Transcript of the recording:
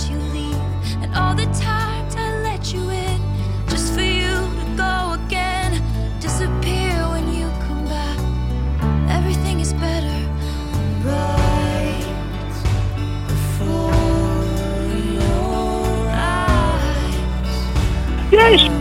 let you leave, and all the times I let you in, just for you to go again, disappear when you come back. Everything is better right before your eyes. Yes.